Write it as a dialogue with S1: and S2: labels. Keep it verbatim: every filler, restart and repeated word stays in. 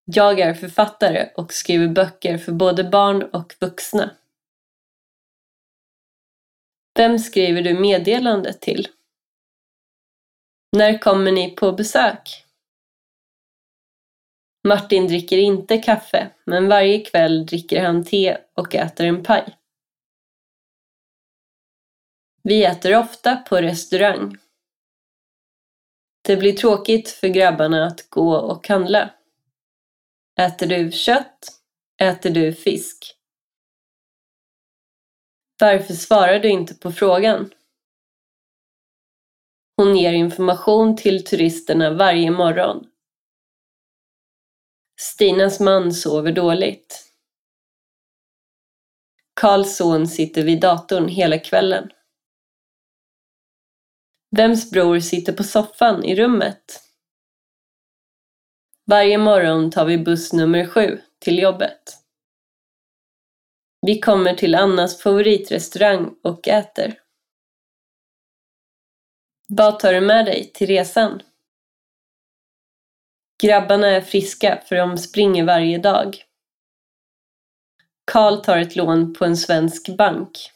S1: Jag är författare och skriver böcker för både barn och vuxna. Vem skriver du meddelandet till? När kommer ni på besök? Martin dricker inte kaffe, men varje kväll dricker han te och äter en paj. Vi äter ofta på restaurang. Det blir tråkigt för grabbarna att gå och handla. Äter du kött? Äter du fisk? Varför svarar du inte på frågan? Hon ger information till turisterna varje morgon. Stinas man sover dåligt. Karls son sitter vid datorn hela kvällen. Vems bror sitter på soffan i rummet? Varje morgon tar vi buss nummer sju till jobbet. Vi kommer till Annas favoritrestaurang och äter. Vad tar du med dig till resan? Grabbarna är friska för de springer varje dag. Karl tar ett lån på en svensk bank.